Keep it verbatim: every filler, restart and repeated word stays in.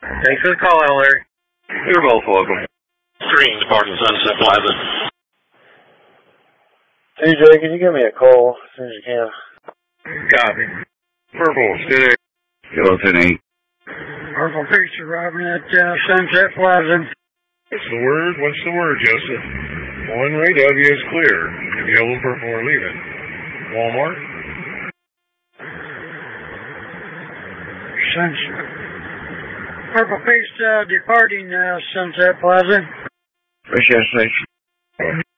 Thanks for the call, Larry. You're both welcome. Green departing Sunset Plaza. T J, can you give me a call as soon as you can? Copy. Purple, stay there. Yellow ten eight. Purple Peach arriving at uh, Sunset Plaza. What's the word? What's the word, Joseph? One-way W is clear. If yellow, purple are leaving. Walmart? Sunset. Purple Peach uh, departing uh, Sunset Plaza. Fresh gas station.